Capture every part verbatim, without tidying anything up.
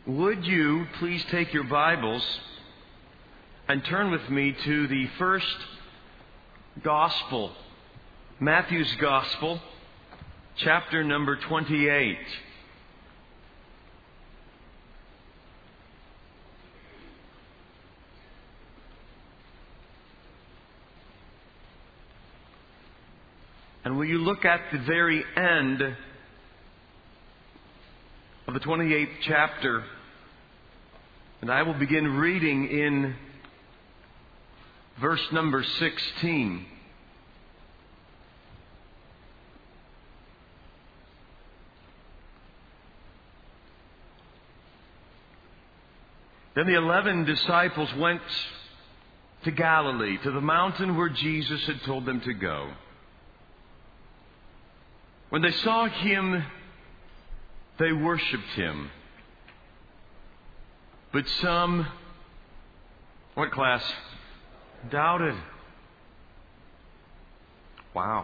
Would you please take your Bibles and turn with me to the first Gospel, Matthew's Gospel, chapter number twenty-eight. And will you look at the very end of the twenty-eighth chapter? And I will begin reading in verse number sixteen. Then the eleven disciples went to Galilee, to the mountain where Jesus had told them to go. When they saw Him, they worshipped Him. But some, what class? Doubted. Wow.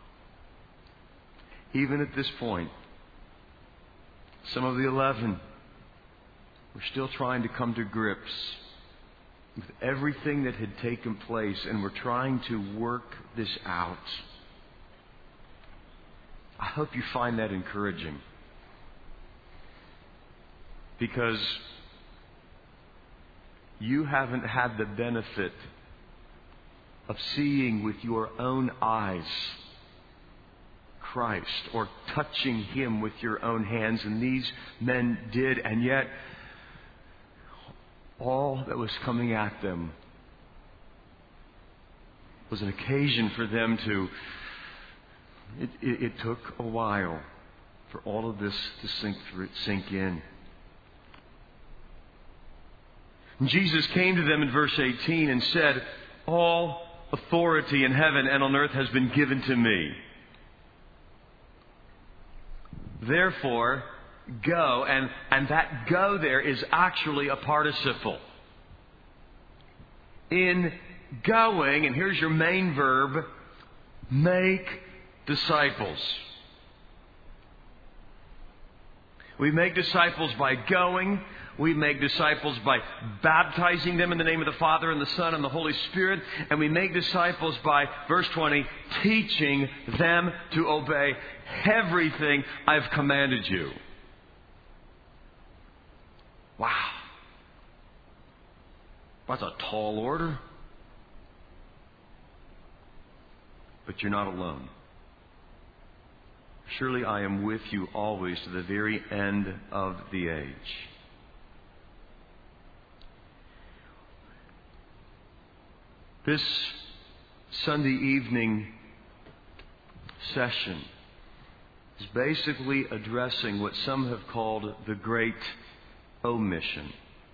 Even at this point, some of the eleven were still trying to come to grips with everything that had taken place and were trying to work this out. I hope you find that encouraging. Because you haven't had the benefit of seeing with your own eyes Christ or touching Him with your own hands. And these men did. And yet, all that was coming at them was an occasion for them to... It, it, it took a while for all of this to sink through, sink in. And Jesus came to them in verse eighteen and said, "All authority in heaven and on earth has been given to me. Therefore, go." And, and that go there is actually a participle. In going, and here's your main verb, make disciples. We make disciples by going. We make disciples by baptizing them in the name of the Father and the Son and the Holy Spirit. And we make disciples by, verse twenty, teaching them to obey everything I've commanded you. Wow. That's a tall order. But you're not alone. Surely I am with you always to the very end of the age. This Sunday evening session is basically addressing what some have called the Great Omission.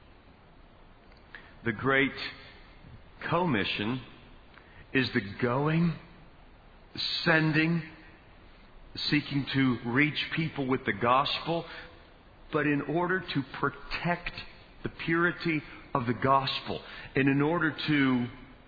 The Great Commission is the going, the sending, seeking to reach people with the gospel, but in order to protect the purity of the gospel, and in order to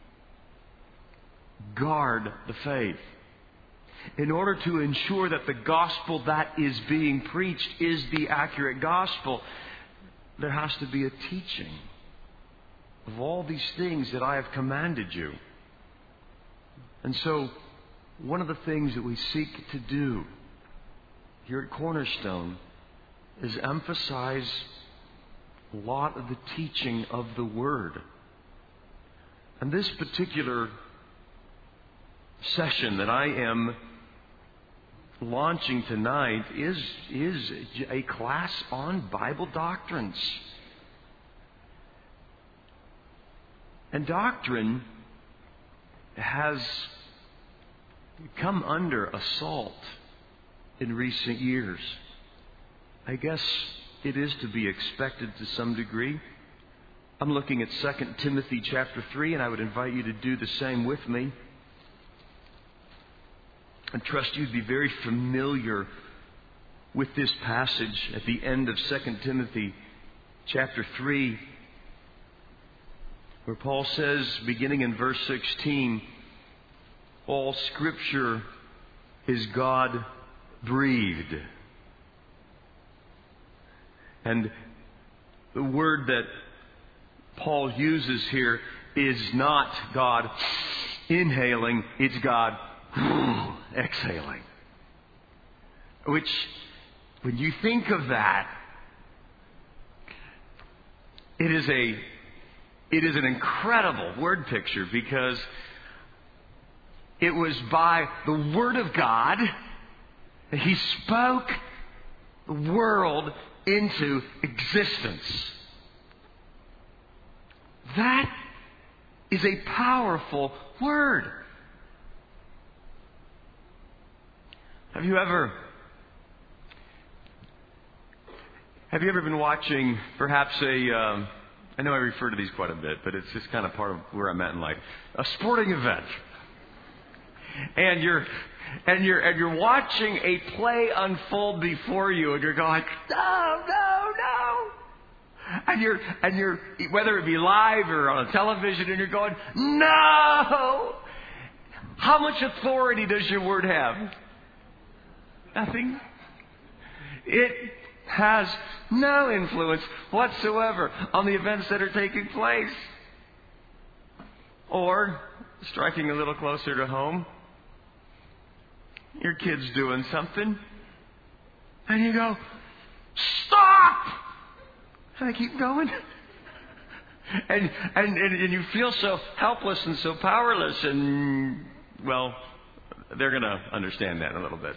guard the faith, in order to ensure that the gospel that is being preached is the accurate gospel, there has to be a teaching of all these things that I have commanded you. And so, one of the things that we seek to do here at Cornerstone is emphasize a lot of the teaching of the Word. And this particular session that I am launching tonight is, is a class on Bible doctrines. And doctrine has come under assault in recent years. I guess it is to be expected to some degree. I'm looking at Second Timothy chapter three, and I would invite you to do the same with me. I trust you'd be very familiar with this passage at the end of Second Timothy chapter three, where Paul says, beginning in verse sixteen, all Scripture is God-breathed. And The word that Paul uses here is not God inhaling, it's God exhaling. Which, when you think of that, it is a it is an incredible word picture, because it was by the Word of God that He spoke the world into existence. That is a powerful word. Have you ever have you ever been watching perhaps a um, I know I refer to these quite a bit, but it's just kind of part of where I'm at in life. A sporting event. And you're and you're and you're watching a play unfold before you, and you're going, no, no, no. And you're and you're whether it be live or on a television, and you're going, no. How much authority does your word have? Nothing. It has no influence whatsoever on the events that are taking place. Or, striking a little closer to home, your kid's doing something, and you go, stop! And they keep going. And, and, and you feel so helpless and so powerless, and, well, they're going to understand that in a little bit.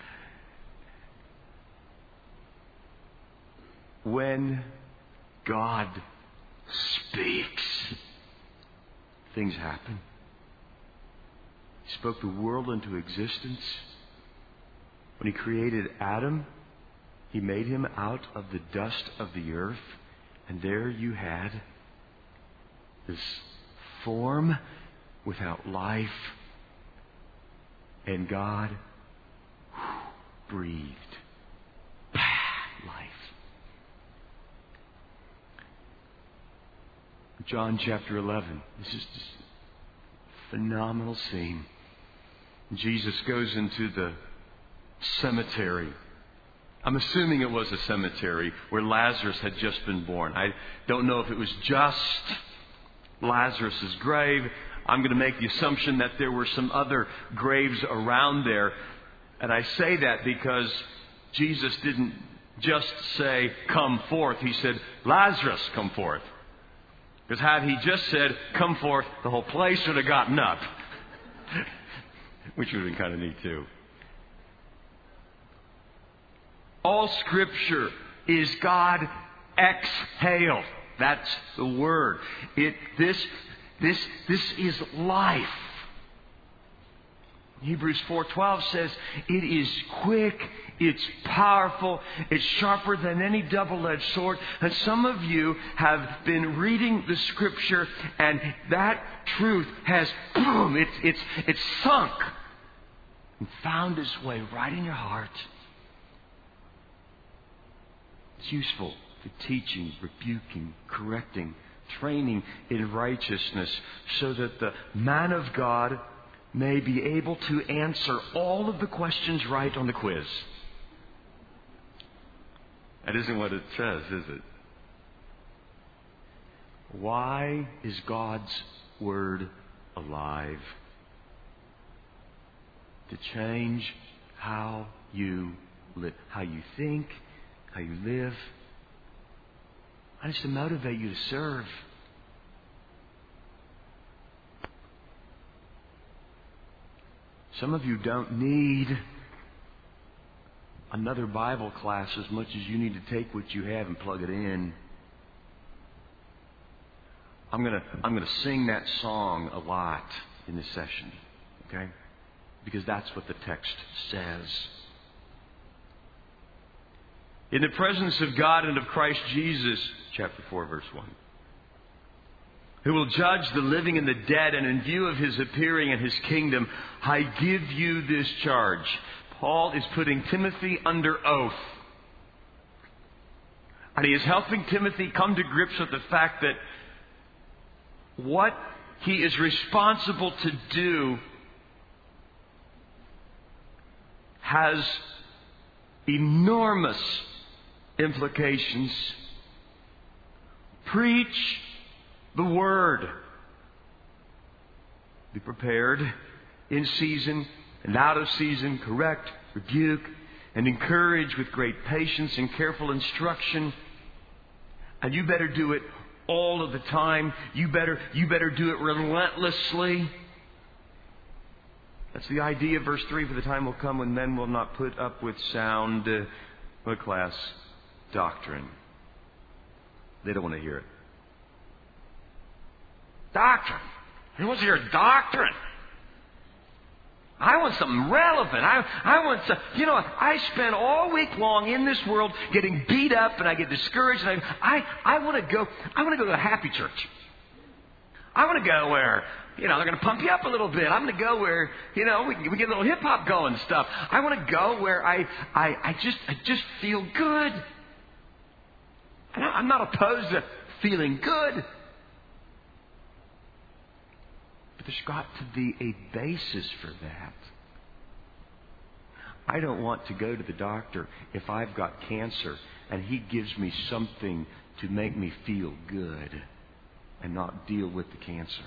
When God speaks, things happen. He spoke the world into existence. When He created Adam, He made him out of the dust of the earth. And there you had this form without life. And God breathed life. John chapter eleven. This is just a phenomenal scene. Jesus goes into the cemetery. I'm assuming it was a cemetery where Lazarus had just been born. I don't know if it was just Lazarus' grave. I'm going to make the assumption that there were some other graves around there. And I say that because Jesus didn't just say, come forth. He said, Lazarus, come forth. Because had He just said, come forth, the whole place would have gotten up. Which would have been kind of neat too. All Scripture is God exhaled. That's the word. It this this this is life. Hebrews four twelve says it is quick, it's powerful, it's sharper than any double-edged sword. And some of you have been reading the Scripture, and that truth has boom, it's it's it's sunk and found its way right in your heart. It's useful for teaching, rebuking, correcting, training in righteousness, so that the man of God may be able to answer all of the questions right on the quiz. That isn't what it says, is it? Why is God's Word alive? To change how you live, how you think, how you live. And it's to motivate you to serve. Some of you don't need another Bible class as much as you need to take what you have and plug it in. I'm gonna I'm gonna sing that song a lot in this session, okay? Because that's what the text says. In the presence of God and of Christ Jesus, chapter four, verse one, who will judge the living and the dead, and in view of His appearing and His kingdom, I give you this charge. Paul is putting Timothy under oath. And he is helping Timothy come to grips with the fact that what he is responsible to do has enormous implications Preach the Word. Be prepared in season and out of season. Correct, rebuke, and encourage with great patience and careful instruction. And you better do it all of the time. You better, you better do it relentlessly. That's the idea of verse three. For the time will come when men will not put up with sound, uh, what class? Doctrine. They don't want to hear it. Doctrine. Who wants to hear doctrine? I want something relevant. I, I want some, you know, I spend all week long in this world getting beat up and I get discouraged and I, I, I want to go, I want to go to a happy church. I want to go where, you know, they're going to pump you up a little bit. I'm going to go where, you know, we, we get a little hip hop going and stuff. I want to go where I, I, I just, I just feel good. And I'm not opposed to feeling good. But there's got to be a basis for that. I don't want to go to the doctor if I've got cancer and he gives me something to make me feel good and not deal with the cancer.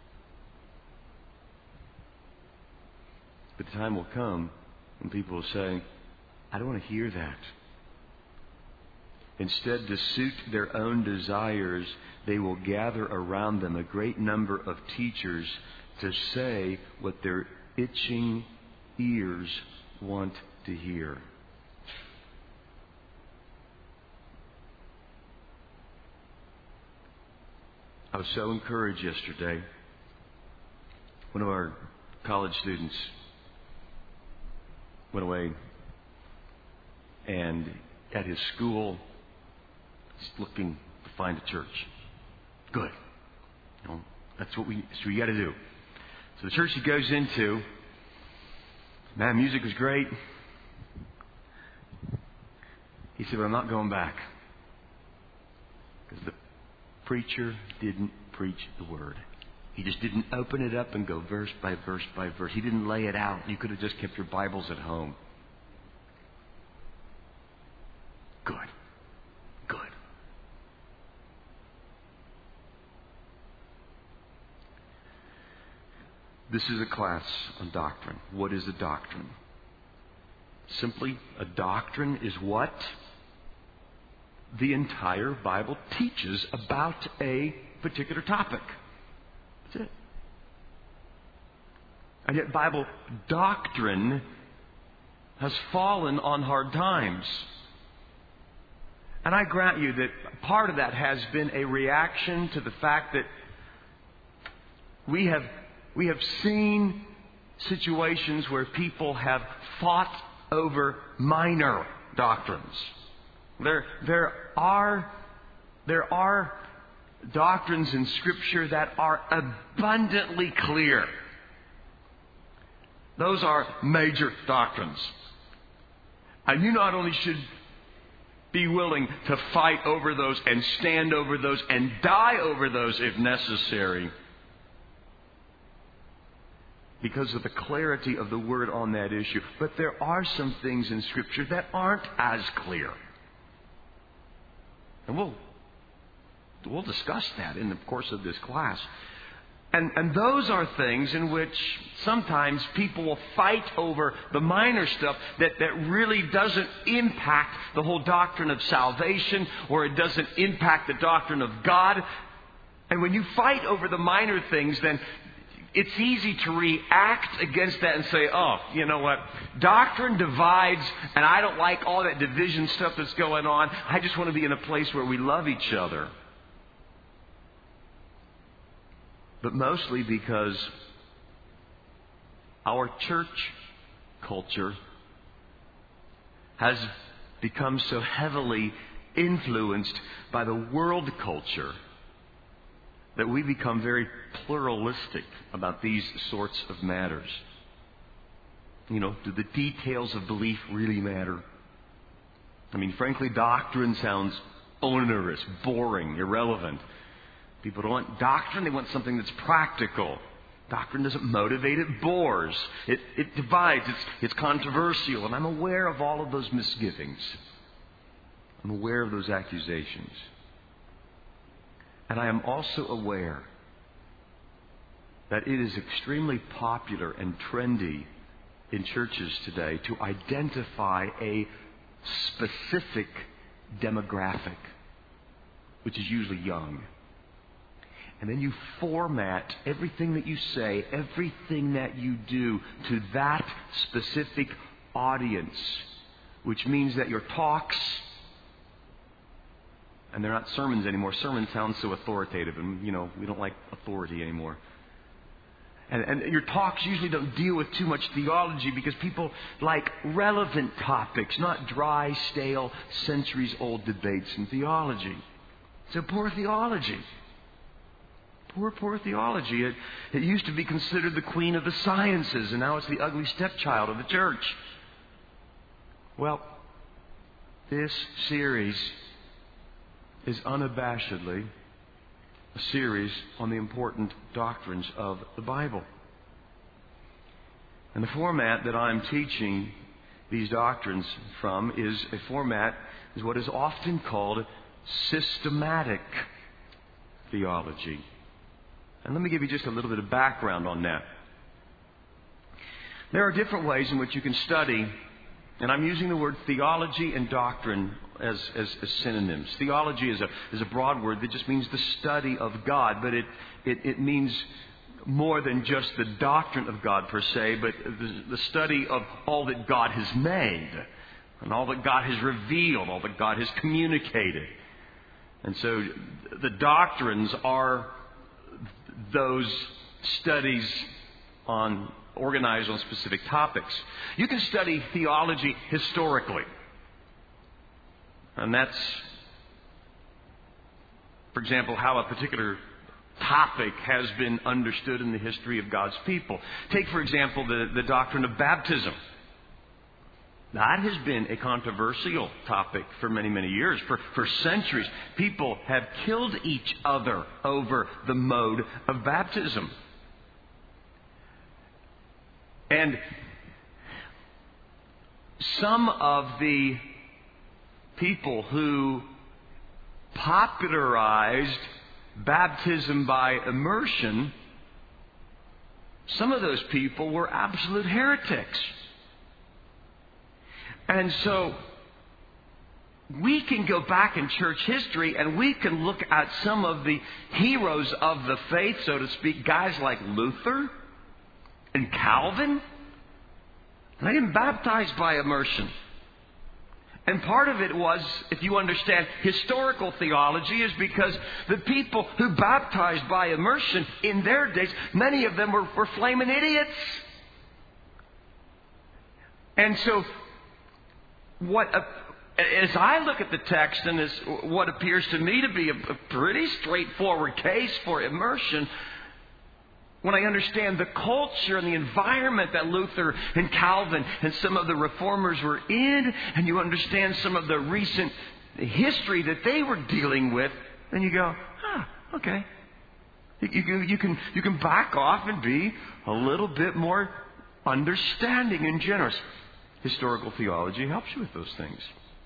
But the time will come when people will say, I don't want to hear that. Instead, to suit their own desires, they will gather around them a great number of teachers to say what their itching ears want to hear. I was so encouraged yesterday. One of our college students went away, and at his school, he's looking to find a church. Good. You know, that's what we, that's what you got to do. So the church he goes into, man, music was great. He said, but I'm not going back. Because the preacher didn't preach the Word. He just didn't open it up and go verse by verse by verse. He didn't lay it out. You could have just kept your Bibles at home. Good. Good. This is a class on doctrine. What is a doctrine? Simply, a doctrine is what the entire Bible teaches about a particular topic. That's it. And yet Bible doctrine has fallen on hard times. And I grant you that part of that has been a reaction to the fact that we have we have seen situations where people have fought over minor doctrines. There, there are, there are doctrines in Scripture that are abundantly clear. Those are major doctrines. And you not only should be willing to fight over those and stand over those and die over those if necessary, because of the clarity of the Word on that issue. But there are some things in Scripture that aren't as clear. And we'll, we'll discuss that in the course of this class. And, and those are things in which sometimes people will fight over the minor stuff that, that really doesn't impact the whole doctrine of salvation, or it doesn't impact the doctrine of God. And when you fight over the minor things, then it's easy to react against that and say, oh, you know what? Doctrine divides, and I don't like all that division stuff that's going on. I just want to be in a place where we love each other. But mostly because our church culture has become so heavily influenced by the world culture that we become very pluralistic about these sorts of matters. You know, do the details of belief really matter? I mean, frankly, doctrine sounds onerous, boring, irrelevant. People don't want doctrine, they want something that's practical. Doctrine doesn't motivate, it bores. It, it divides, it's, it's controversial. And I'm aware of all of those misgivings. I'm aware of those accusations. And I am also aware that it is extremely popular and trendy in churches today to identify a specific demographic, which is usually young. And then you format everything that you say, everything that you do to that specific audience, which means that your talks, and they're not sermons anymore. Sermons sound so authoritative, and, you know, we don't like authority anymore. And, and your talks usually don't deal with too much theology because people like relevant topics, not dry, stale, centuries-old debates in theology. So poor theology. Poor, poor theology. It, it used to be considered the queen of the sciences, and now it's the ugly stepchild of the church. Well, this series is unabashedly a series on the important doctrines of the Bible. And the format that I'm teaching these doctrines from is a format, is what is often called systematic theology. And let me give you just a little bit of background on that. There are different ways in which you can study, and I'm using the word theology and doctrine as, as, as synonyms. Theology is a, is a broad word that just means the study of God, but it, it, it means more than just the doctrine of God per se, but the, the study of all that God has made, and all that God has revealed, all that God has communicated. And so the doctrines are those studies on organized on specific topics. You can study theology historically. And that's, for example, how a particular topic has been understood in the history of God's people. Take, for example, the, the doctrine of baptism. That has been a controversial topic for many, many years. For, for centuries, people have killed each other over the mode of baptism. And some of the people who popularized baptism by immersion, some of those people were absolute heretics. And so we can go back in church history and we can look at some of the heroes of the faith, so to speak, guys like Luther and Calvin. They didn't baptize by immersion. And part of it was, if you understand historical theology, is because the people who baptized by immersion in their days, many of them were, were flaming idiots. And so what, uh, as I look at the text and as what appears to me to be a, a pretty straightforward case for immersion, when I understand the culture and the environment that Luther and Calvin and some of the reformers were in, and you understand some of the recent history that they were dealing with, then you go, ah, okay. You, you, you can you can back off and be a little bit more understanding and generous. Historical theology helps you with those things.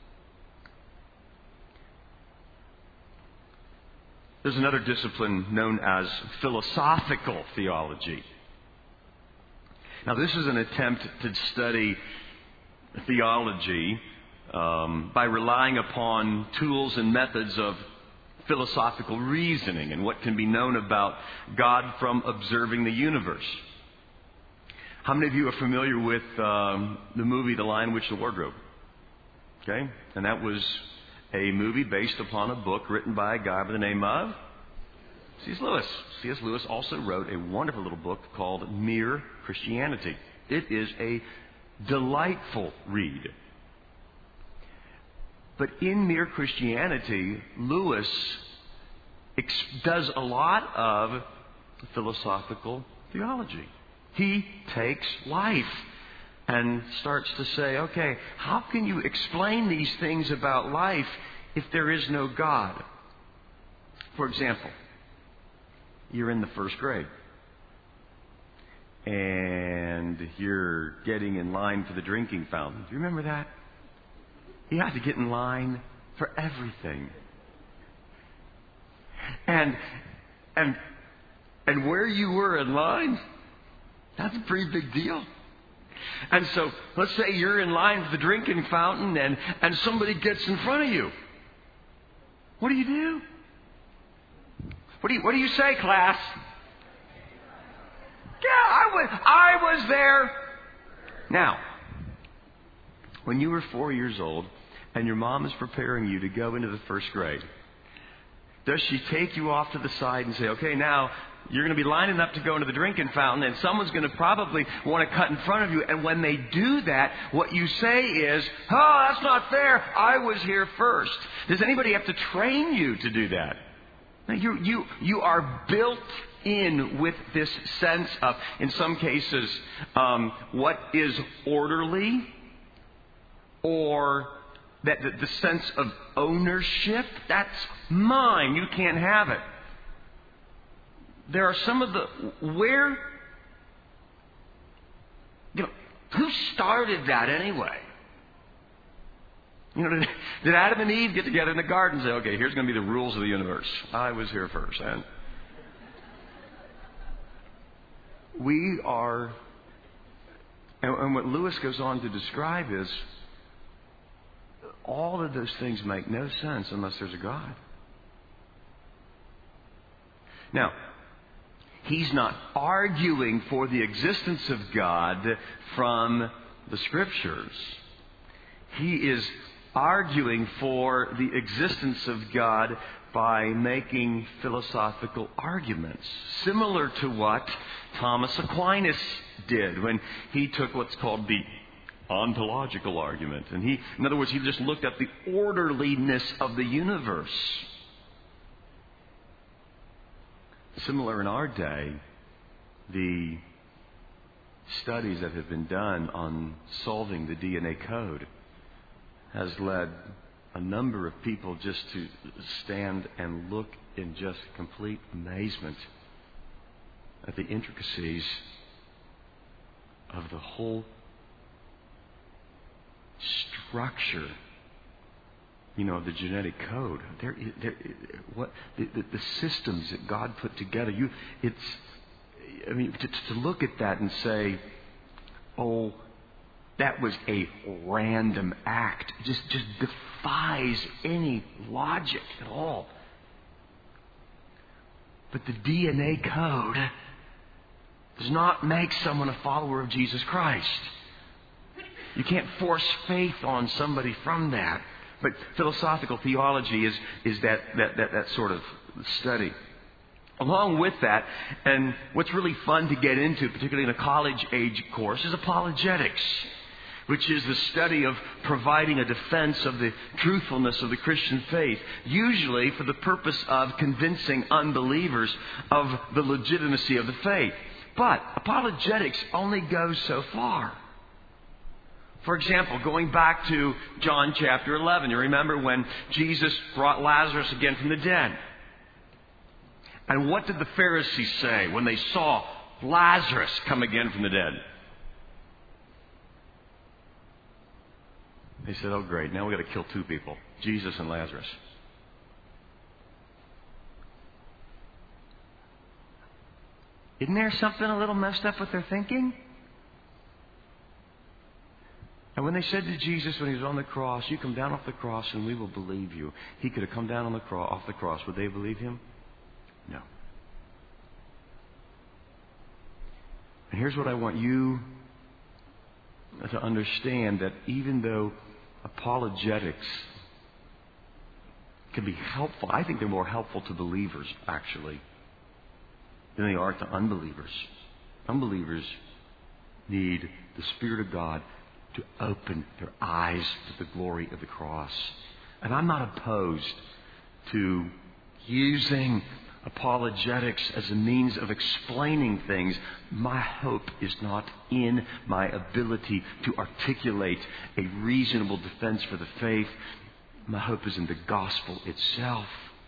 There's another discipline known as philosophical theology. Now, this is an attempt to study theology um, by relying upon tools and methods of philosophical reasoning and what can be known about God from observing the universe. How many of you are familiar with um, the movie The Lion, Witch, and the Wardrobe? Okay? And that was a movie based upon a book written by a guy by the name of C S Lewis. C S Lewis also wrote a wonderful little book called Mere Christianity. It is a delightful read. But in Mere Christianity, Lewis ex- does a lot of philosophical theology. He takes life and starts to say, okay, how can you explain these things about life if there is no God? For example, you're in the first grade and you're getting in line for the drinking fountain. Do you remember that? You had to get in line for everything. And, and, and where you were in line, that's a pretty big deal. And so, let's say you're in line for the drinking fountain and, and somebody gets in front of you. What do you do? What do you, what do you say, class? Yeah, I was, I was there. Now, when you were four years old and your mom is preparing you to go into the first grade, does she take you off to the side and say, okay, now you're going to be lining up to go into the drinking fountain and someone's going to probably want to cut in front of you. And when they do that, what you say is, oh, that's not fair. I was here first. Does anybody have to train you to do that? Now, you, you, you are built in with this sense of, in some cases, um, what is orderly, or that the, the sense of ownership. That's mine. You can't have it. There are some of the, where, you know, who started that anyway? You know, did, did Adam and Eve get together in the garden and say, okay, here's going to be the rules of the universe. I was here first. And we are, and, and what Lewis goes on to describe is, all of those things make no sense unless there's a God. Now, he's not arguing for the existence of God from the Scriptures. He is arguing for the existence of God by making philosophical arguments, similar to what Thomas Aquinas did when he took what's called the ontological argument. And he, in other words, he just looked at the orderliness of the universe. Similar in our day, the studies that have been done on solving the D N A code has led a number of people just to stand and look in just complete amazement at the intricacies of the whole structure, you know, the genetic code. There, there, what the, the, the systems that God put together. You, it's, I mean, to, to look at that and say, oh, that was a random act. It just, just defies any logic at all. But the D N A code does not make someone a follower of Jesus Christ. You can't force faith on somebody from that. But philosophical theology is, is that, that, that, that sort of study. Along with that, and what's really fun to get into, particularly in a college age course, is apologetics, which is the study of providing a defense of the truthfulness of the Christian faith, usually for the purpose of convincing unbelievers of the legitimacy of the faith. But apologetics only goes so far. For example, going back to John chapter eleven, you remember when Jesus brought Lazarus again from the dead. And what did the Pharisees say when they saw Lazarus come again from the dead? They said, oh great, now we've got to kill two people, Jesus and Lazarus. Isn't there something a little messed up with their thinking? And when they said to Jesus when he was on the cross, you come down off the cross and we will believe you. He could have come down on the cross, off the cross. Would they believe him? No. And here's what I want you to understand, that even though apologetics can be helpful, I think they're more helpful to believers, actually, than they are to unbelievers. Unbelievers need the Spirit of God to open their eyes to the glory of the cross. And I'm not opposed to using apologetics as a means of explaining things. My hope is not in my ability to articulate a reasonable defense for the faith. My hope is in the gospel itself.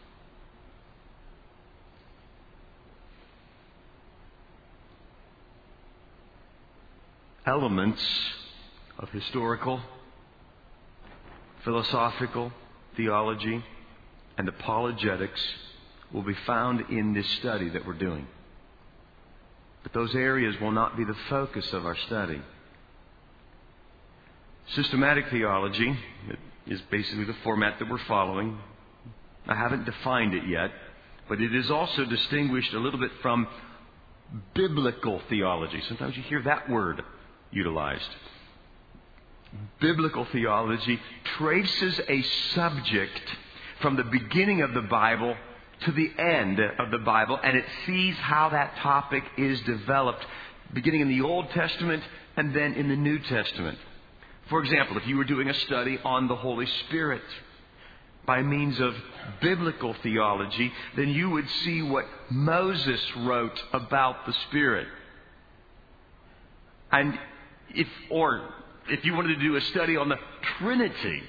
Elements of historical, philosophical theology and apologetics will be found in this study that we're doing. But those areas will not be the focus of our study. Systematic theology is basically the format that we're following. I haven't defined it yet, but it is also distinguished a little bit from biblical theology. Sometimes you hear that word utilized. Biblical theology traces a subject from the beginning of the Bible to the end of the Bible, and it sees how that topic is developed, beginning in the Old Testament and then in the New Testament. For example, if you were doing a study on the Holy Spirit by means of biblical theology, then you would see what Moses wrote about the Spirit. And if, or if you wanted to do a study on the Trinity,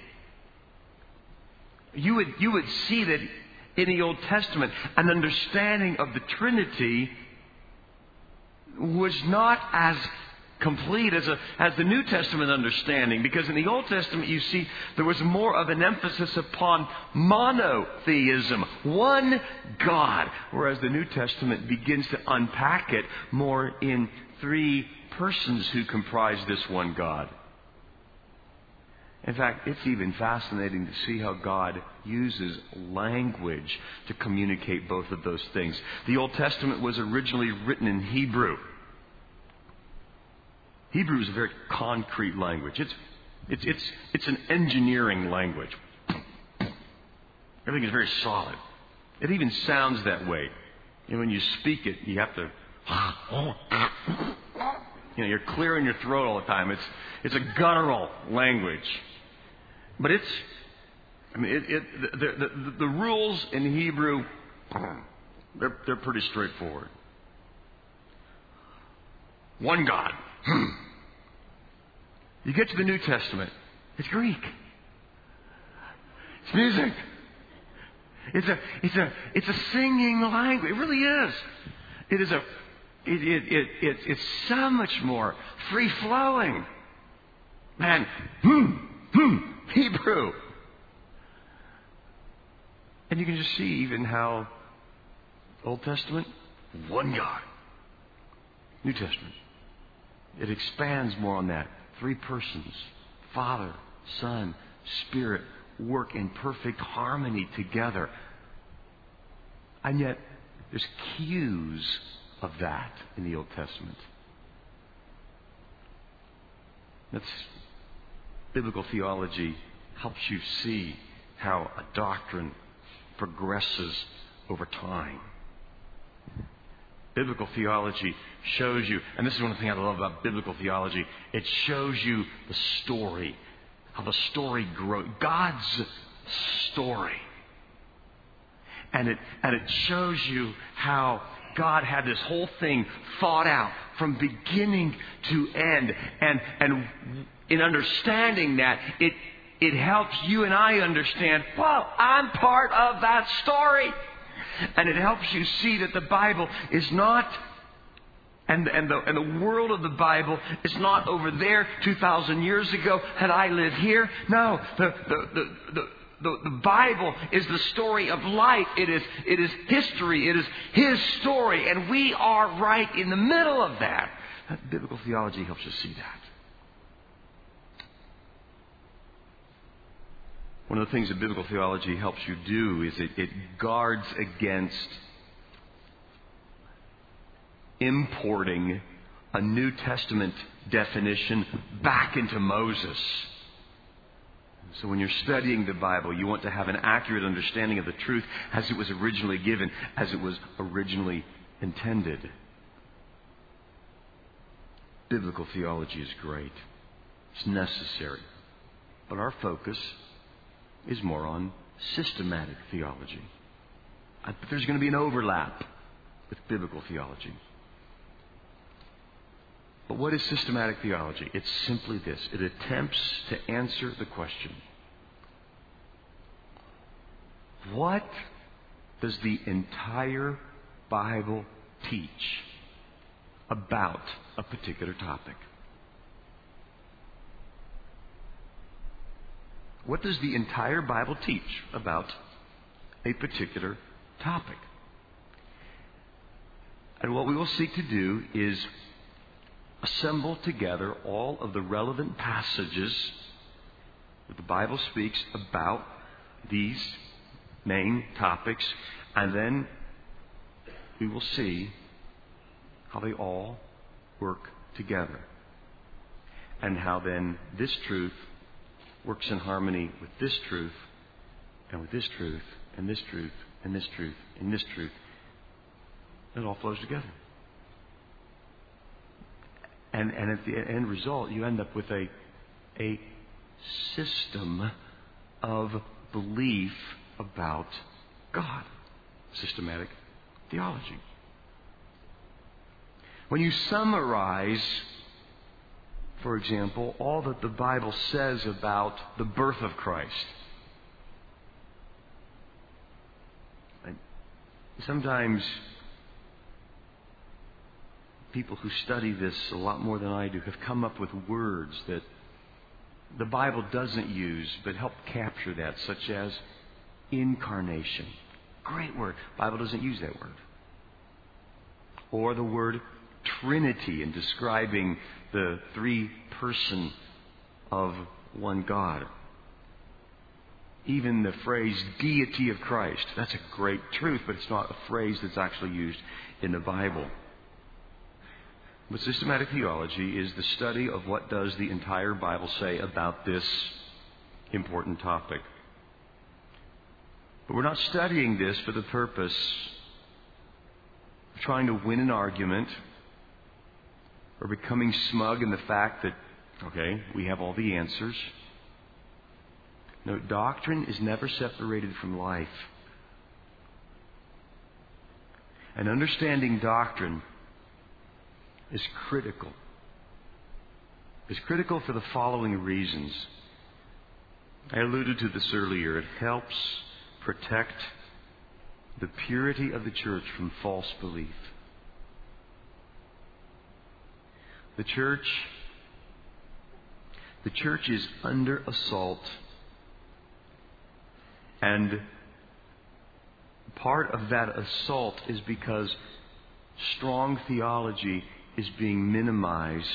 you would, you would see that in the Old Testament, an understanding of the Trinity was not as complete as a, as the New Testament understanding, because in the Old Testament you see there was more of an emphasis upon monotheism, one God, whereas the New Testament begins to unpack it more in three persons who comprise this one God. In fact, it's even fascinating to see how God uses language to communicate both of those things. The Old Testament was originally written in Hebrew. Hebrew is a very concrete language. It's, it's, it's, it's an engineering language. Everything is very solid. It even sounds that way. And when you speak it, you have to... You know, you're clearing your throat all the time. It's, it's a guttural language. But it's... I mean, it, it, the, the, the, the rules in Hebrew, they're, they're pretty straightforward. One God. You get to the New Testament, it's Greek. It's music. It's a it's a it's a singing language. It really is. It is a it it it, it it's so much more free flowing. Man, hmm, hmm, Hebrew. And you can just see even how Old Testament, one God. New Testament, it expands more on that. Three persons, Father, Son, Spirit, work in perfect harmony together. And yet, there's cues of that in the Old Testament. That's biblical theology helps you see how a doctrine progresses over time. Biblical theology shows you, and this is one of the things I love about biblical theology, it shows you the story, how the story grows, God's story. And it, and it shows you how God had this whole thing thought out from beginning to end. And, and in understanding that, it, it helps you and I understand, well, I'm part of that story. And it helps you see that the Bible is not, and, and, the, and the world of the Bible is not over there two thousand years ago, and I live here. No, the, the, the, the, the, the Bible is the story of life. It is, it is history. It is His story, and we are right in the middle of that. That biblical theology helps us see that. One of the things that biblical theology helps you do is it, it guards against importing a New Testament definition back into Moses. So when you're studying the Bible, you want to have an accurate understanding of the truth as it was originally given, as it was originally intended. Biblical theology is great. It's necessary. But our focus is more on systematic theology. But there's going to be an overlap with biblical theology. But what is systematic theology? It's simply this. It attempts to answer the question, what does the entire Bible teach about a particular topic? What does the entire Bible teach about a particular topic? And what we will seek to do is assemble together all of the relevant passages that the Bible speaks about these main topics, and then we will see how they all work together, and how then this truth works in harmony with this truth, and with this truth, and this truth, and this truth, and this truth. It all flows together. And, and at the end result, you end up with a, a system of belief about God. Systematic theology. When you summarize, for example, all that the Bible says about the birth of Christ, sometimes people who study this a lot more than I do have come up with words that the Bible doesn't use but help capture that, such as incarnation. Great word. The Bible doesn't use that word. Or the word Trinity in describing the three person of one God. Even the phrase deity of Christ. That's a great truth, but it's not a phrase that's actually used in the Bible. But systematic theology is the study of what does the entire Bible say about this important topic. But we're not studying this for the purpose of trying to win an argument or becoming smug in the fact that, okay, we have all the answers. No, doctrine is never separated from life. And understanding doctrine is critical. It's critical for the following reasons. I alluded to this earlier. It helps protect the purity of the church from false belief. The church, the church is under assault, and part of that assault is because strong theology is being minimized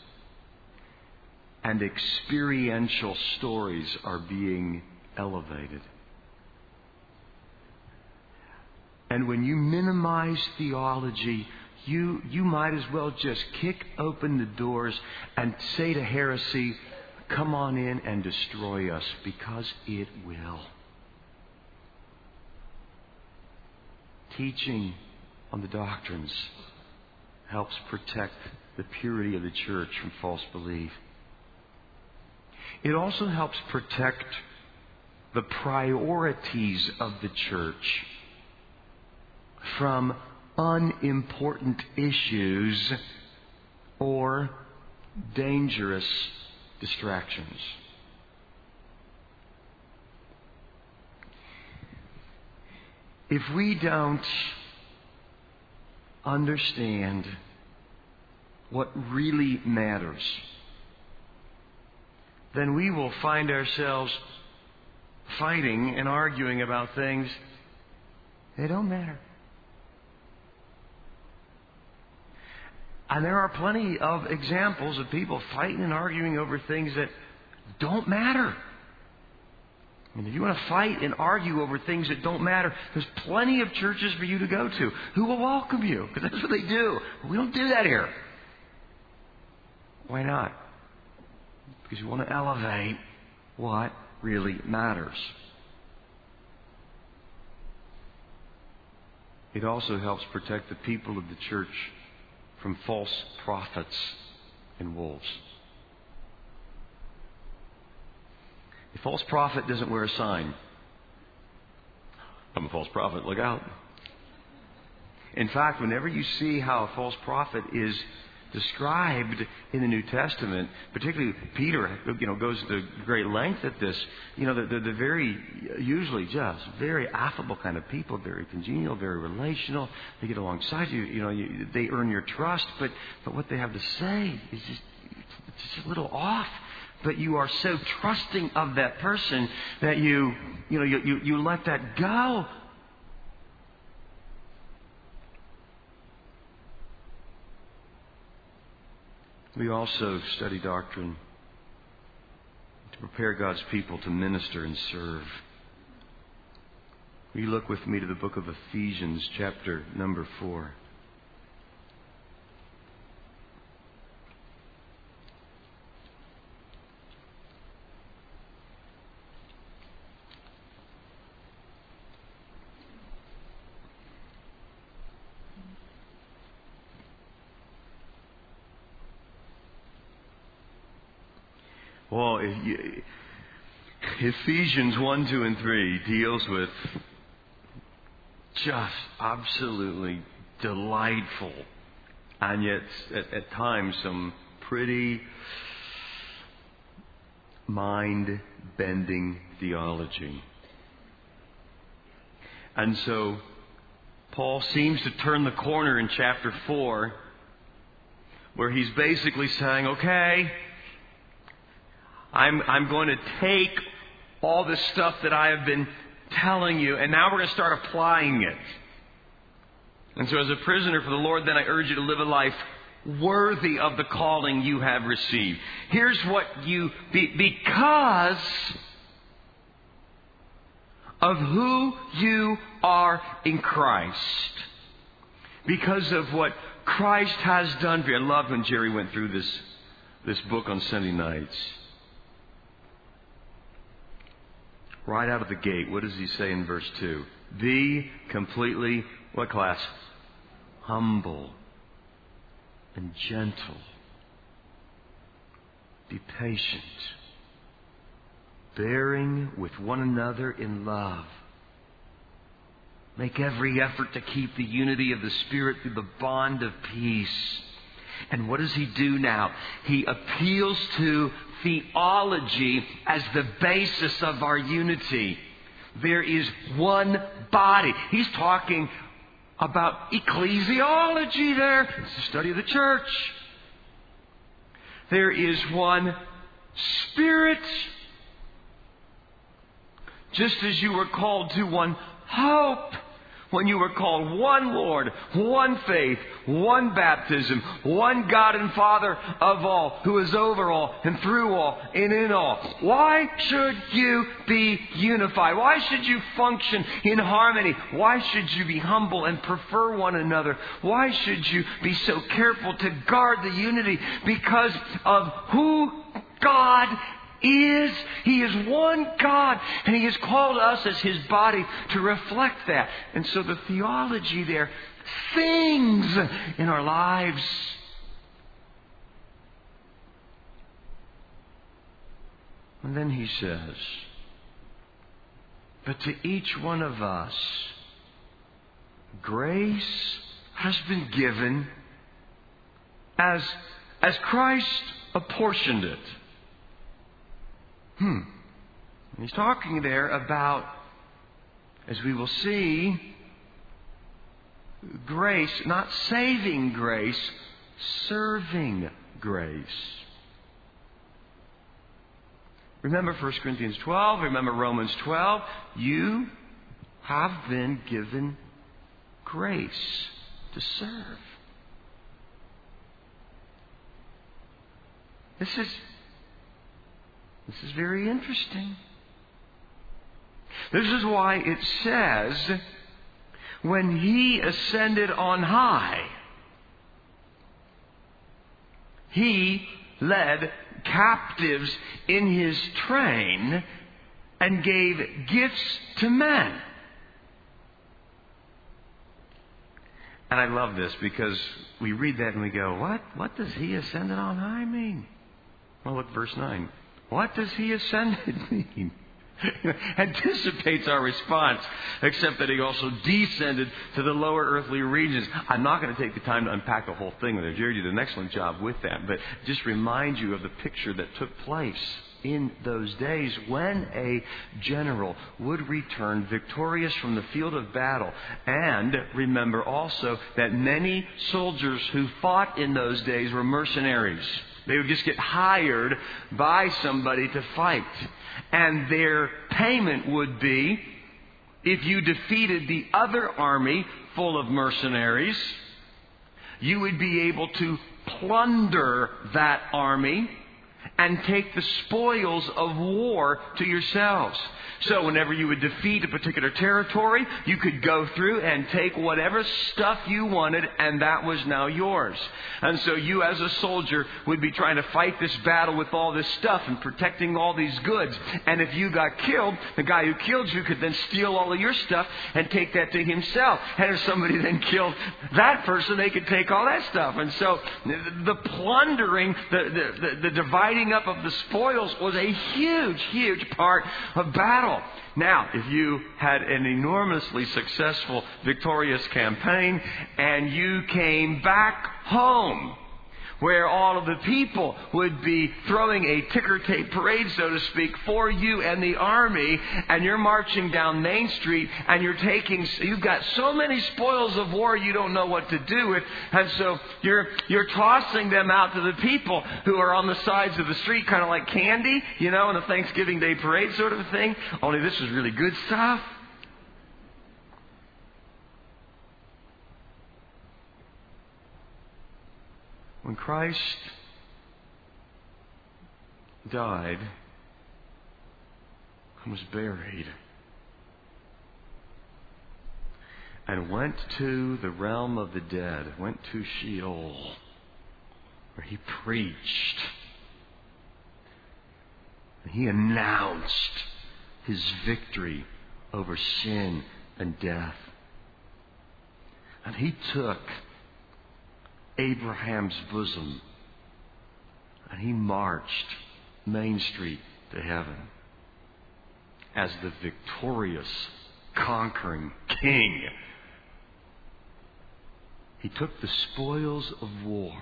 and experiential stories are being elevated. And when you minimize theology, you you might as well just kick open the doors and say to heresy, come on in and destroy us, because it will. Teaching on the doctrines helps protect the purity of the church from false belief. It also helps protect the priorities of the church from unimportant issues or dangerous distractions. If we don't understand what really matters, then we will find ourselves fighting and arguing about things that don't matter. And there are plenty of examples of people fighting and arguing over things that don't matter. I mean, if you want to fight and argue over things that don't matter, there's plenty of churches for you to go to who will welcome you, because that's what they do. But we don't do that here. Why not? Because we want to elevate what really matters. It also helps protect the people of the church from false prophets and wolves. A false prophet doesn't wear a sign. I'm a false prophet, look out. In fact, whenever you see how a false prophet is described in the New Testament, particularly Peter, you know, goes to great length at this. You know, they're, they're very, usually just very affable kind of people, very congenial, very relational. They get alongside you. You know, you, they earn your trust. But but what they have to say is just it's just a little off. But you are so trusting of that person that you you know you you, you let that go. We also study doctrine to prepare God's people to minister and serve. Will you look with me to the book of Ephesians, chapter number four. Well, Ephesians one, two, and three deals with just absolutely delightful, and yet at, at times some pretty mind-bending theology. And so Paul seems to turn the corner in chapter four, where he's basically saying, okay, I'm, I'm going to take all this stuff that I have been telling you, and now we're going to start applying it. And so as a prisoner for the Lord, then I urge you to live a life worthy of the calling you have received. Here's what you... Be, because of who you are in Christ. Because of what Christ has done for you. I loved when Jerry went through this, this book on Sunday nights. Right out of the gate, what does he say in verse two? Be completely, what class? Humble and gentle. Be patient. Bearing with one another in love. Make every effort to keep the unity of the Spirit through the bond of peace. And what does he do now? He appeals to theology as the basis of our unity. There is one body. He's talking about ecclesiology there. It's the study of the church. There is one Spirit. Just as you were called to one hope. When you were called one Lord, one faith, one baptism, one God and Father of all, who is over all and through all and in all. Why should you be unified? Why should you function in harmony? Why should you be humble and prefer one another? Why should you be so careful to guard the unity? Because of who God is. Is He is one God, and He has called us as His body to reflect that. And so the theology there sings in our lives. And then he says, but to each one of us, grace has been given as, as Christ apportioned it. Hmm. He's talking there about, as we will see, grace, not saving grace, serving grace. Remember First Corinthians twelve, remember Romans twelve. You have been given grace to serve. This is This is very interesting. This is why it says, when He ascended on high, He led captives in His train and gave gifts to men. And I love this because we read that and we go, what? What does He ascended on high mean? Well, look, verse nine. What does He ascended mean? Anticipates our response, except that He also descended to the lower earthly regions. I'm not going to take the time to unpack the whole thing with it. Jerry did an excellent job with that. But just remind you of the picture that took place in those days when a general would return victorious from the field of battle. And remember also that many soldiers who fought in those days were mercenaries. They would just get hired by somebody to fight. And their payment would be, if you defeated the other army full of mercenaries, you would be able to plunder that army and take the spoils of war to yourselves. So whenever you would defeat a particular territory, you could go through and take whatever stuff you wanted, and that was now yours. And so you as a soldier would be trying to fight this battle with all this stuff and protecting all these goods. And if you got killed, the guy who killed you could then steal all of your stuff and take that to himself. And if somebody then killed that person, they could take all that stuff. And so the plundering, the, the, the, the dividing up of the spoils was a huge, huge part of battle. Now, if you had an enormously successful, victorious campaign and you came back home, where all of the people would be throwing a ticker tape parade, so to speak, for you and the army, and you're marching down Main Street, and you're taking, you've got so many spoils of war you don't know what to do with, and so you're you're tossing them out to the people who are on the sides of the street, kind of like candy, you know, in a Thanksgiving Day parade sort of a thing, only this is really good stuff. When Christ died and was buried and went to the realm of the dead, went to Sheol, where he preached and he announced his victory over sin and death. And he took Abraham's bosom, and he marched Main Street to heaven as the victorious, conquering king. He took the spoils of war,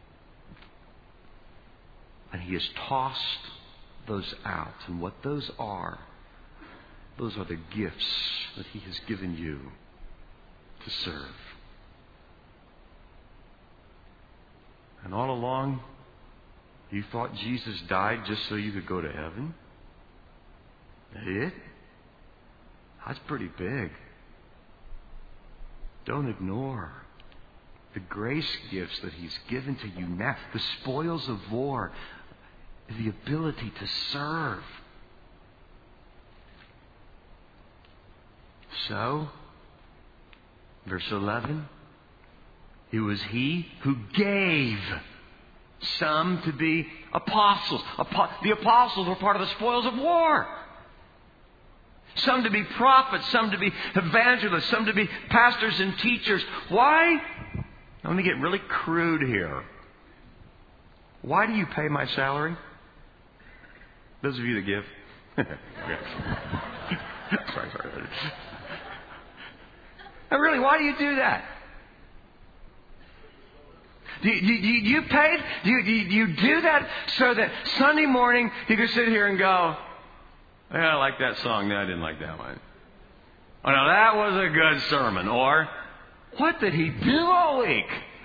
and he has tossed those out. And what those are, those are the gifts that he has given you to serve. And all along, you thought Jesus died just so you could go to heaven? That it? That's pretty big. Don't ignore the grace gifts that he's given to you now. The spoils of war, the ability to serve. So, verse eleven, it was he who gave some to be apostles. The apostles were part of the spoils of war. Some to be prophets, some to be evangelists, some to be pastors and teachers. Why? I'm going to get really crude here. Why do you pay my salary? Those of you that give. sorry, sorry. And really, why do you do that? Do you, you, you pay? Do you, you, you do that so that Sunday morning you can sit here and go, yeah, I like that song. No, I didn't like that one. Oh, no, that was a good sermon. Or, what did he do all week?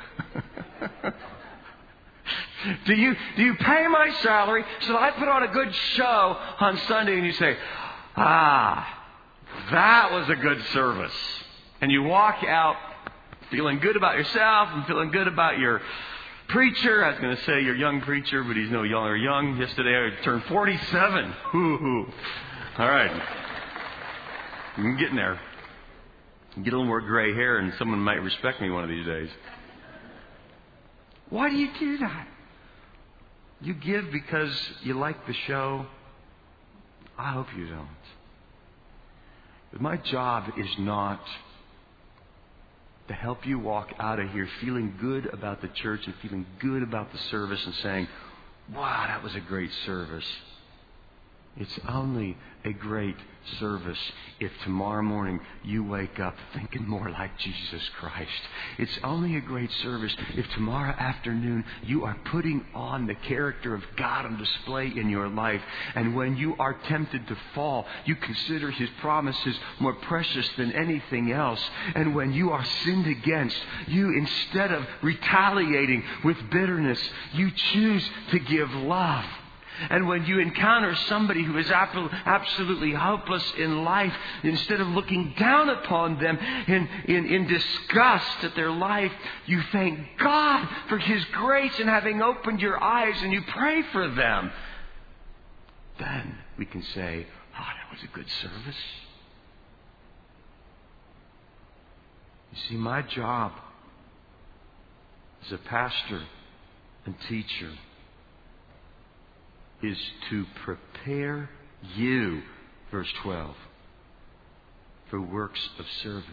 do you do you pay my salary so that I put on a good show on Sunday and you say, ah, that was a good service. And you walk out feeling good about yourself and feeling good about your preacher. I was going to say your young preacher, but he's no younger young. Yesterday I turned forty-seven. Hoo-hoo. All right. I'm getting there. Get a little more gray hair and someone might respect me one of these days. Why do you do that? You give because you like the show? I hope you don't. But my job is not to help you walk out of here feeling good about the church and feeling good about the service and saying, wow, that was a great service. It's only a great service if tomorrow morning you wake up thinking more like Jesus Christ. It's only a great service if tomorrow afternoon you are putting on the character of God on display in your life. And when you are tempted to fall, you consider His promises more precious than anything else. And when you are sinned against, you, instead of retaliating with bitterness, you choose to give love. And when you encounter somebody who is absolutely hopeless in life, instead of looking down upon them in, in, in disgust at their life, you thank God for His grace in having opened your eyes, and you pray for them. Then we can say, oh, that was a good service. You see, my job as a pastor and teacher is to prepare you, verse twelve, for works of service.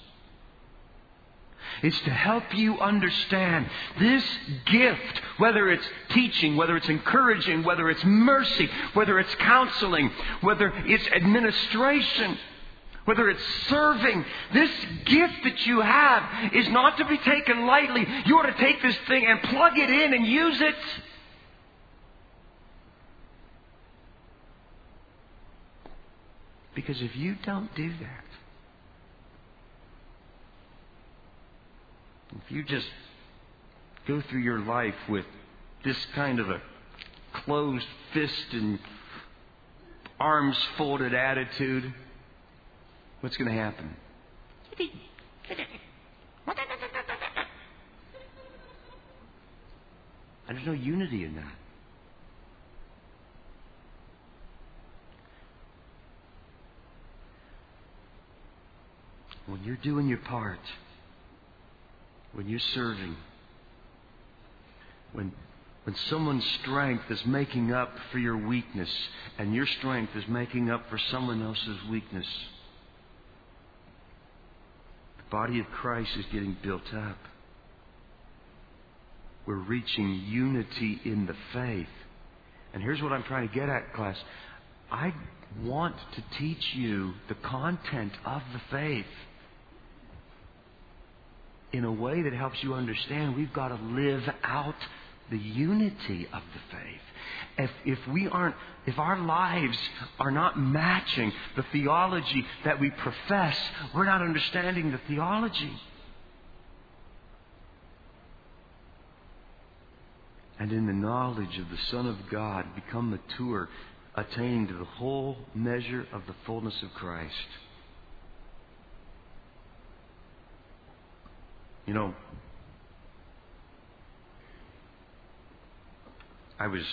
It's to help you understand this gift, whether it's teaching, whether it's encouraging, whether it's mercy, whether it's counseling, whether it's administration, whether it's serving. This gift that you have is not to be taken lightly. You ought to take this thing and plug it in and use it. Because if you don't do that, if you just go through your life with this kind of a closed fist and arms folded attitude, what's going to happen? And there's no unity in that. When you're doing your part, when you're serving, when when someone's strength is making up for your weakness, and your strength is making up for someone else's weakness, the body of Christ is getting built up. We're reaching unity in the faith. And here's what I'm trying to get at, class. I want to teach you the content of the faith in a way that helps you understand we've got to live out the unity of the faith. If, if we aren't, if our lives are not matching the theology that we profess, we're not understanding the theology. And in the knowledge of the Son of God, become mature, attaining to the whole measure of the fullness of Christ. You know, I was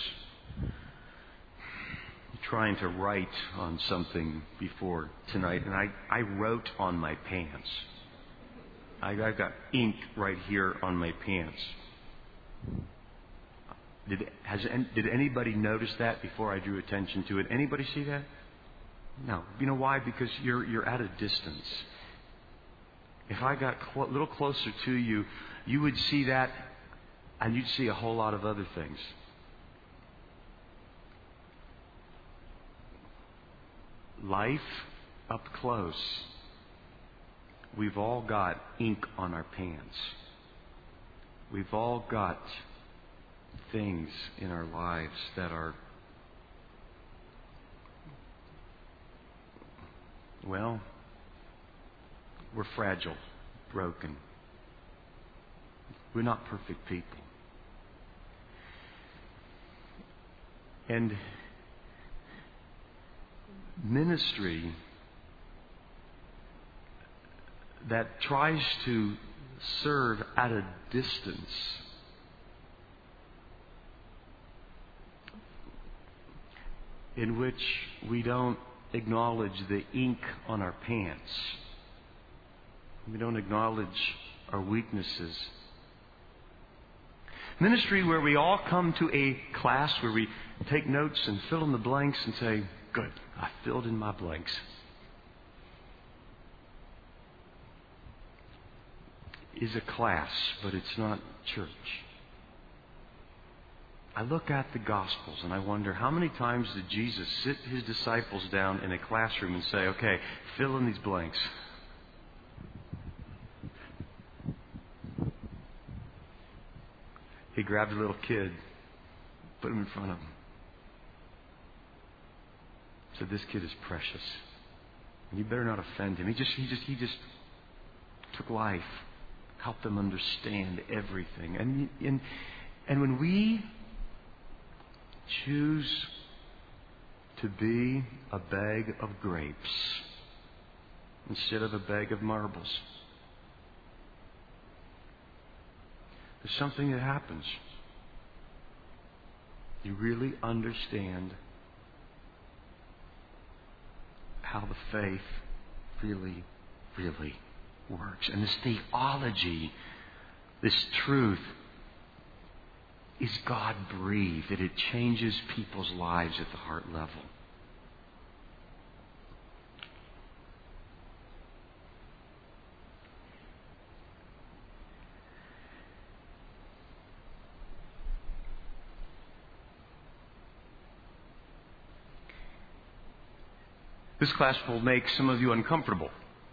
trying to write on something before tonight, and I, I wrote on my pants. I, I've got ink right here on my pants. Did, has, did anybody notice that before I drew attention to it? Anybody see that? No. You know why? Because you're you're at a distance. If I got a cl- little closer to you, you would see that, and you'd see a whole lot of other things. Life up close. We've all got ink on our pants. We've all got things in our lives that are, well, we're fragile, broken. We're not perfect people. And ministry that tries to serve at a distance in which we don't acknowledge the ink on our pants. We don't acknowledge our weaknesses. Ministry where we all come to a class where we take notes and fill in the blanks and say, good, I filled in my blanks. Is a class, but it's not church. I look at the Gospels and I wonder how many times did Jesus sit His disciples down in a classroom and say, okay, fill in these blanks. He grabbed a little kid, put him in front of him. Said, this kid is precious. And you better not offend him. He just he just he just took life, helped them understand everything. And and and when we choose to be a bag of grapes instead of a bag of marbles. There's something that happens. You really understand how the faith really, really works. And this theology, this truth, is God-breathed, that it changes people's lives at the heart level. This class will make some of you uncomfortable.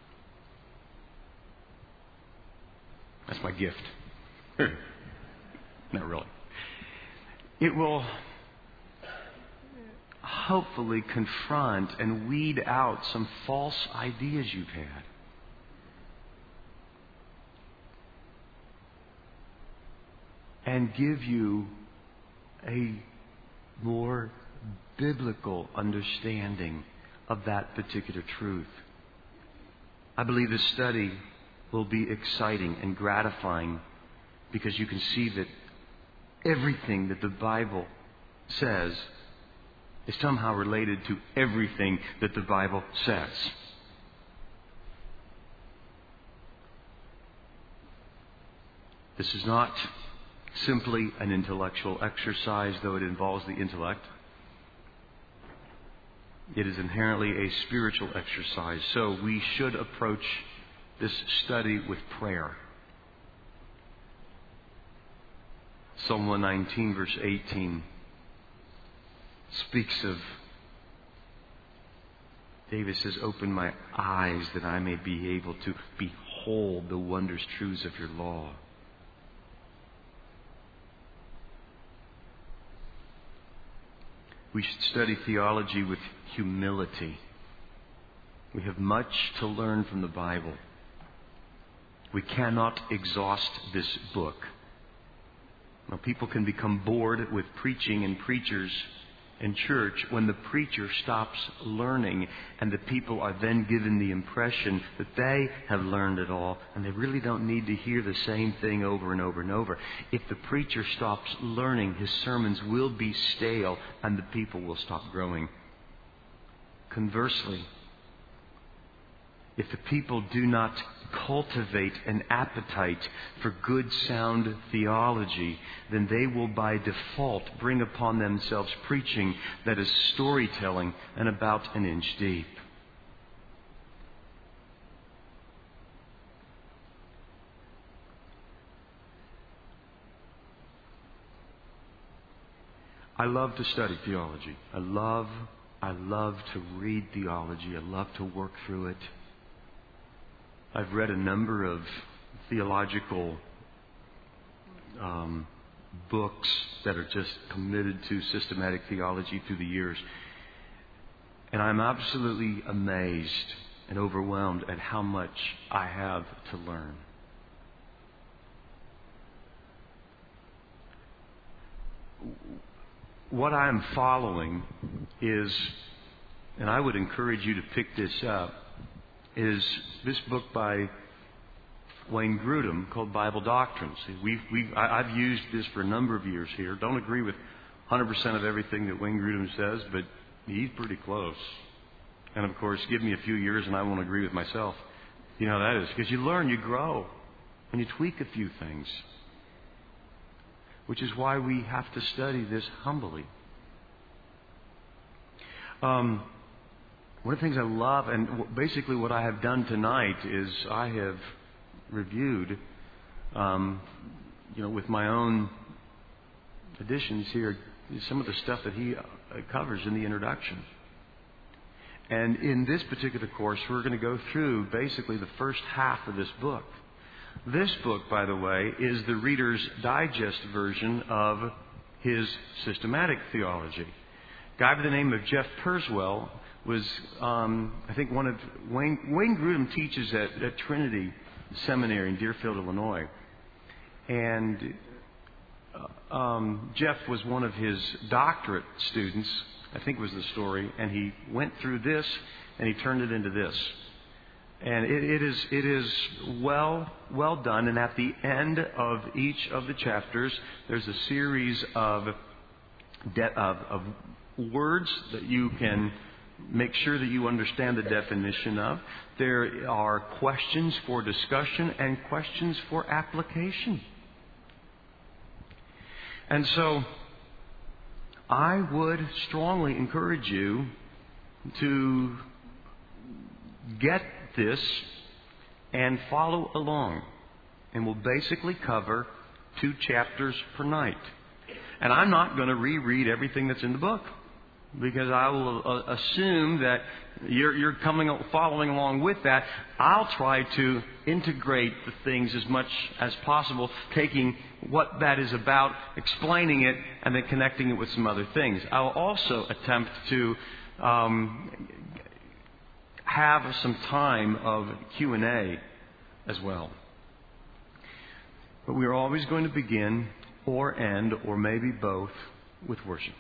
That's my gift. Not really. It will hopefully confront and weed out some false ideas you've had. And give you a more biblical understanding of that particular truth. I believe this study will be exciting and gratifying because you can see that everything that the Bible says is somehow related to everything that the Bible says. This is not simply an intellectual exercise, though it involves the intellect. It is inherently a spiritual exercise. So we should approach this study with prayer. Psalm one nineteen, verse eighteen, speaks of, David says, "Open my eyes that I may be able to behold the wondrous truths of your law." We should study theology with humility. We have much to learn from the Bible. We cannot exhaust this book. Now, people can become bored with preaching and preachers in church when the preacher stops learning and the people are then given the impression that they have learned it all and they really don't need to hear the same thing over and over and over. If the preacher stops learning, his sermons will be stale and the people will stop growing. Conversely, if the people do not cultivate an appetite for good, sound theology, then they will by default bring upon themselves preaching that is storytelling and about an inch deep. I love to study theology. I love, I love to read theology. I love to work through it. I've read a number of theological um, books that are just committed to systematic theology through the years. And I'm absolutely amazed and overwhelmed at how much I have to learn. What I'm following is, and I would encourage you to pick this up, is this book by Wayne Grudem called Bible Doctrines. We've, we've, I, I've used this for a number of years here. Don't agree with one hundred percent of everything that Wayne Grudem says, but he's pretty close. And of course, give me a few years and I won't agree with myself. You know how that is. Because you learn, you grow, and you tweak a few things. Which is why we have to study this humbly. Um... One of the things I love, and basically what I have done tonight is I have reviewed, um, you know, with my own additions here, some of the stuff that he covers in the introduction. And in this particular course, we're going to go through basically the first half of this book. This book, by the way, is the Reader's Digest version of his systematic theology. A guy by the name of Jeff Purswell was, um, I think, one of Wayne, Wayne Grudem teaches at, at Trinity Seminary in Deerfield, Illinois. And uh, um, Jeff was one of his doctorate students, I think was the story, and he went through this and he turned it into this. And it, it is it is well well done. And at the end of each of the chapters, there's a series of de- of, of words that you can make sure that you understand the definition of. There are questions for discussion and questions for application. And so, I would strongly encourage you to get this and follow along. And we'll basically cover two chapters per night. And I'm not going to reread everything that's in the book, because I will uh, assume that you're, you're coming, following along with that. I'll try to integrate the things as much as possible, taking what that is about, explaining it, and then connecting it with some other things. I'll also attempt to um, have some time of Q and A as well. But we are always going to begin or end, or maybe both, with worship.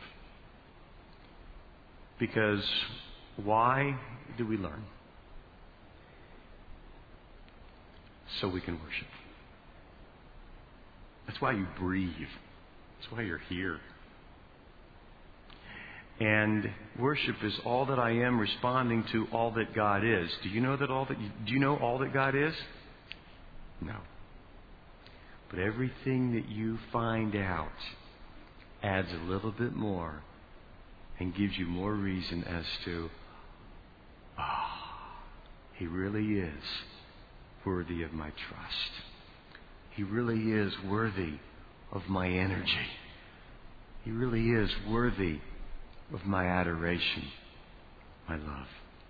Because why do we learn? So we can worship. That's why you breathe. That's why you're here. And worship is all that I am responding to all that God is. Do you know that all that do you know all that God is? No. But everything that you find out adds a little bit more and gives you more reason as to, ah, oh, He really is worthy of my trust. He really is worthy of my energy. He really is worthy of my adoration, my love.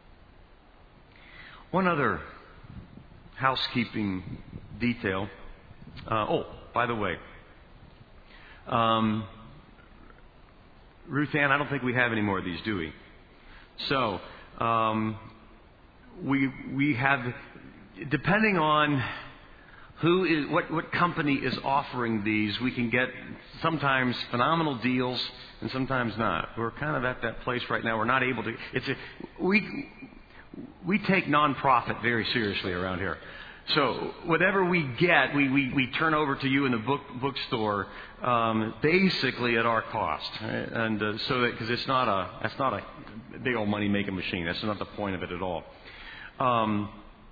One other housekeeping detail. Uh, oh, by the way, um, Ruth Ann, I don't think we have any more of these, do we? So, um, we we have, depending on who is, what, what company is offering these, we can get sometimes phenomenal deals and sometimes not. We're kind of at that place right now. We're not able to. It's a, we we take nonprofit very seriously around here. So whatever we get, we, we, we turn over to you in the book bookstore, um, basically at our cost, right? And uh, so that because it's not a that's not a big old money making machine. That's not the point of it at all. Um,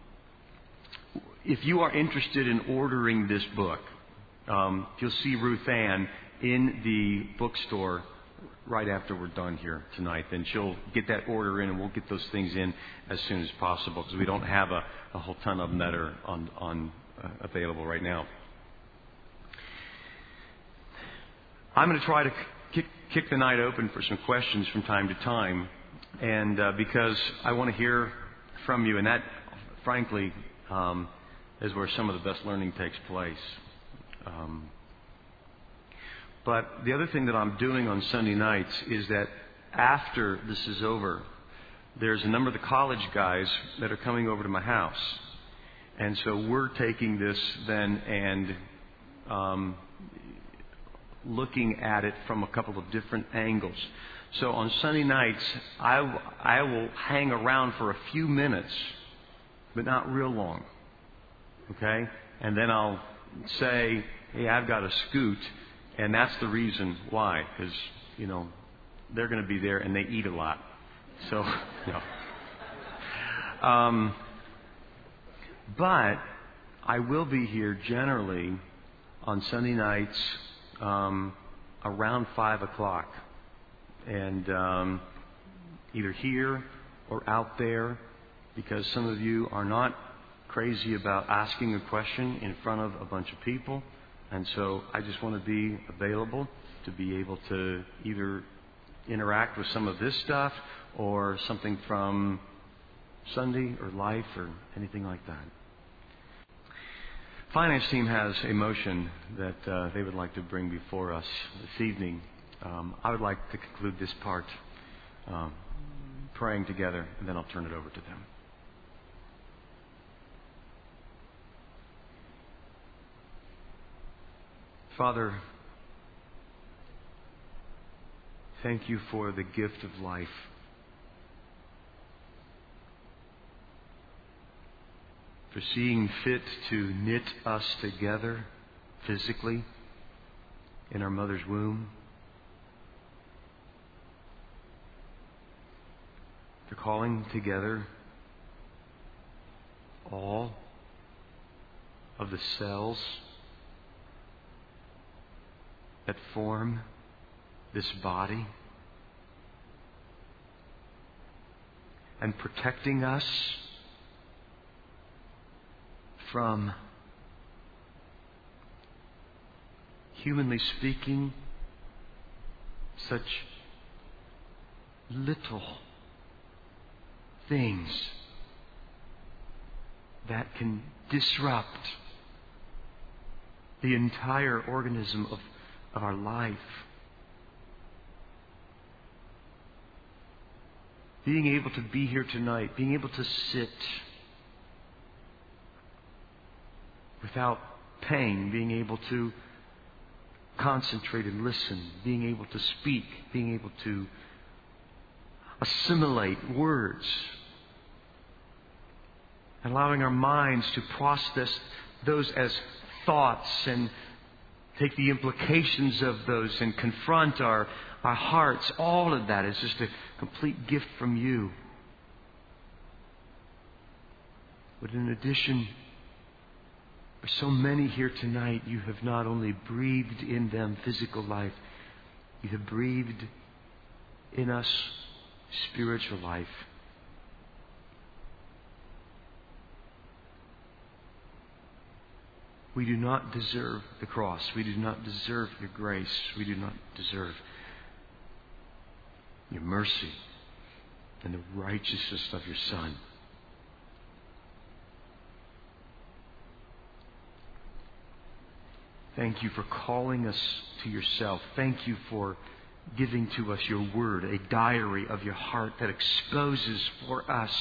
if you are interested in ordering this book, um, you'll see Ruth Ann in the bookstore right after we're done here tonight. Then she'll get that order in, and we'll get those things in as soon as possible, because we don't have a, a whole ton of them that are on, on uh, available right now. I'm going to try to kick, kick the night open for some questions from time to time, and uh, because I want to hear from you, and that, frankly, um, is where some of the best learning takes place. Um, But the other thing that I'm doing on Sunday nights is that after this is over, there's a number of the college guys that are coming over to my house. And so we're taking this then and um, looking at it from a couple of different angles. So on Sunday nights, I, I will hang around for a few minutes, but not real long. Okay? And then I'll say, hey, I've got to scoot. And that's the reason why, because, you know, they're going to be there and they eat a lot. So, you know. Um, but I will be here generally on Sunday nights um, around five o'clock. And um, either here or out there, because some of you are not crazy about asking a question in front of a bunch of people. And so I just want to be available to be able to either interact with some of this stuff or something from Sunday or life or anything like that. Finance team has a motion that uh, they would like to bring before us this evening. Um, I would like to conclude this part um, praying together, and then I'll turn it over to them. Father, Thank you for the gift of life. For seeing fit to knit us together physically in our mother's womb. For calling together all of the cells that form this body, and protecting us from, humanly speaking, such little things that can disrupt the entire organism of, of our life. Being able to be here tonight, being able to sit without pain, being able to concentrate and listen, being able to speak, being able to assimilate words, allowing our minds to process those as thoughts and take the implications of those and confront our, our hearts. All of that is just a complete gift from you. But in addition, for so many here tonight, you have not only breathed in them physical life, you have breathed in us spiritual life. We do not deserve the cross. We do not deserve your grace. We do not deserve your mercy and the righteousness of your Son. Thank you for calling us to yourself. Thank you for giving to us your word, a diary of your heart that exposes for us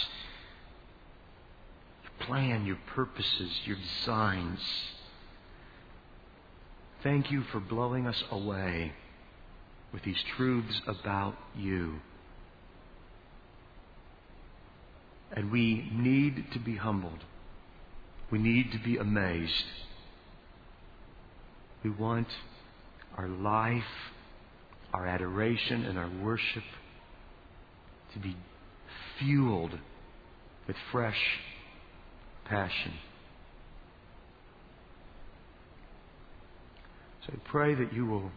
your plan, your purposes, your designs. Thank you for blowing us away with these truths about you. And we need to be humbled. We need to be amazed. We want our life, our adoration, and our worship to be fueled with fresh passion. So I pray that you will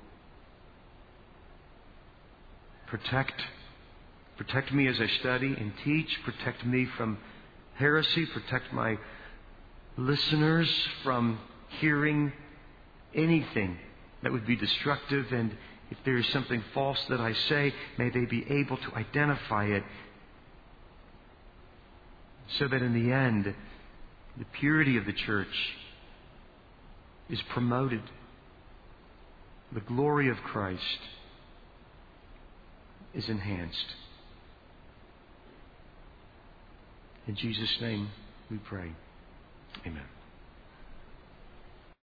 protect, protect me as I study and teach, protect me from heresy, protect my listeners from hearing anything that would be destructive, and if there is something false that I say, may they be able to identify it so that in the end, the purity of the church is promoted. The glory of Christ is enhanced. In Jesus' name we pray. Amen.